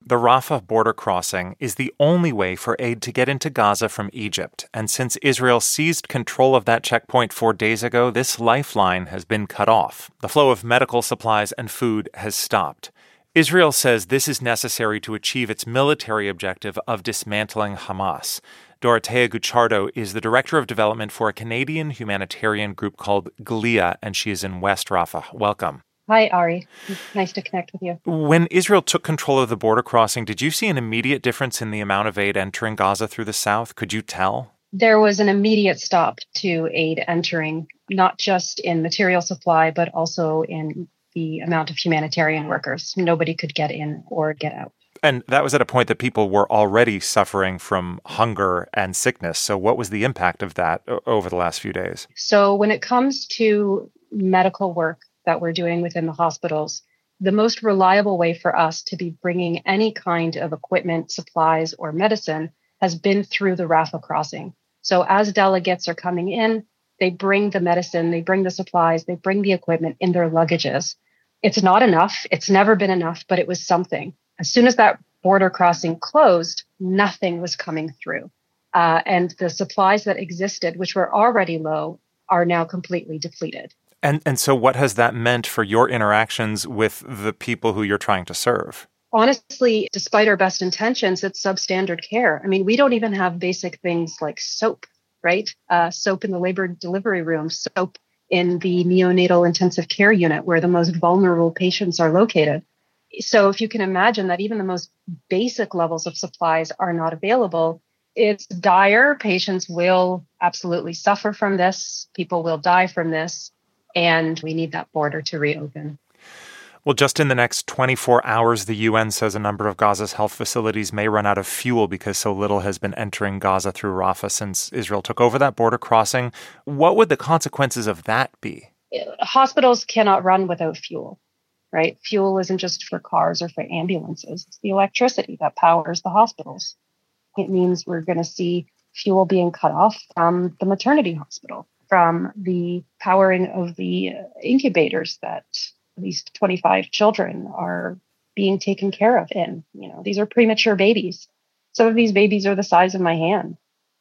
The Rafah border crossing is the only way for aid to get into Gaza from Egypt. And since Israel seized control of that checkpoint 4 days ago, this lifeline has been cut off. The flow of medical supplies and food has stopped. Israel says this is necessary to achieve its military objective of dismantling Hamas. Dorothea Guicciardo is the Director of Development for a Canadian humanitarian group called GLIA, and she is in West Rafah. Welcome. Hi, Ari. Nice to connect with you. When Israel took control of the border crossing, did you see an immediate difference in the amount of aid entering Gaza through the south? Could you tell? There was an immediate stop to aid entering, not just in material supply, but also in the amount of humanitarian workers. Nobody could get in or get out. And that was at a point that people were already suffering from hunger and sickness. So what was the impact of that over the last few days? So when it comes to medical work that we're doing within the hospitals, the most reliable way for us to be bringing any kind of equipment, supplies, or medicine has been through the Rafah crossing. So as delegates are coming in, they bring the medicine, they bring the supplies, they bring the equipment in their luggages. It's not enough. It's never been enough, but it was something. As soon as that border crossing closed, nothing was coming through. And the supplies that existed, which were already low, are now completely depleted. And so what has that meant for your interactions with the people who you're trying to serve? Honestly, despite our best intentions, it's substandard care. I mean, we don't even have basic things like soap, right? Soap in the labor delivery room, soap in the neonatal intensive care unit where the most vulnerable patients are located. So if you can imagine that even the most basic levels of supplies are not available, it's dire. Patients will absolutely suffer from this. People will die from this. And we need that border to reopen. Well, just in the next 24 hours, the UN says a number of Gaza's health facilities may run out of fuel because so little has been entering Gaza through Rafah since Israel took over that border crossing. What would the consequences of that be? Hospitals cannot run without fuel, right? Fuel isn't just for cars or for ambulances. It's the electricity that powers the hospitals. It means we're going to see fuel being cut off from the maternity hospital, from the powering of the incubators that these 25 children are being taken care of in. You know, these are premature babies. Some of these babies are the size of my hand.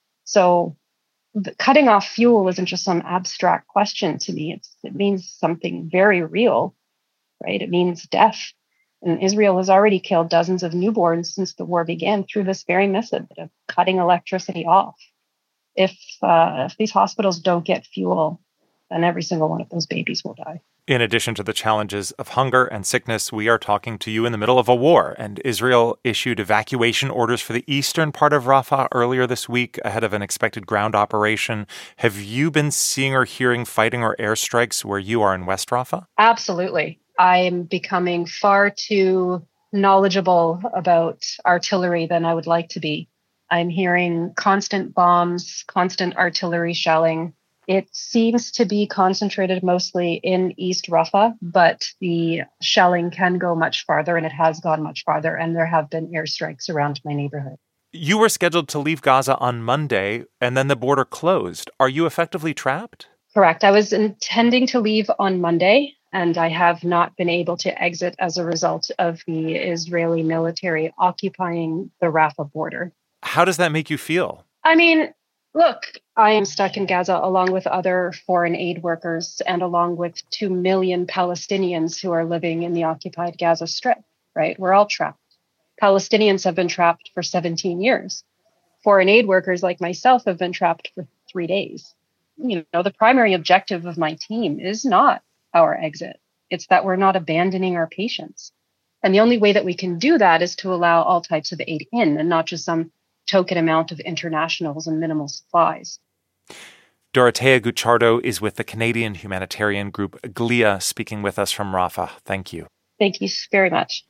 So cutting off fuel isn't just some abstract question to me. It means something very real, right? It means death. And Israel has already killed dozens of newborns since the war began through this very method of cutting electricity off. If these hospitals don't get fuel, then every single one of those babies will die. In addition to the challenges of hunger and sickness, we are talking to you in the middle of a war, and Israel issued evacuation orders for the eastern part of Rafah earlier this week ahead of an expected ground operation. Have you been seeing or hearing fighting or airstrikes where you are in West Rafah? Absolutely. I'm becoming far too knowledgeable about artillery than I would like to be. I'm hearing constant bombs, constant artillery shelling. It seems to be concentrated mostly in East Rafah, but the shelling can go much farther, and it has gone much farther, and there have been airstrikes around my neighborhood. You were scheduled to leave Gaza on Monday, and then the border closed. Are you effectively trapped? Correct. I was intending to leave on Monday, and I have not been able to exit as a result of the Israeli military occupying the Rafah border. How does that make you feel? I mean, look, I am stuck in Gaza along with other foreign aid workers and along with 2 million Palestinians who are living in the occupied Gaza Strip, right? We're all trapped. Palestinians have been trapped for 17 years. Foreign aid workers like myself have been trapped for 3 days. You know, the primary objective of my team is not our exit. It's that we're not abandoning our patients. And the only way that we can do that is to allow all types of aid in and not just some token amount of internationals and minimal supplies. Dorothea Guicciardo is with the Canadian humanitarian group GLIA, speaking with us from Rafah. Thank you. Thank you very much.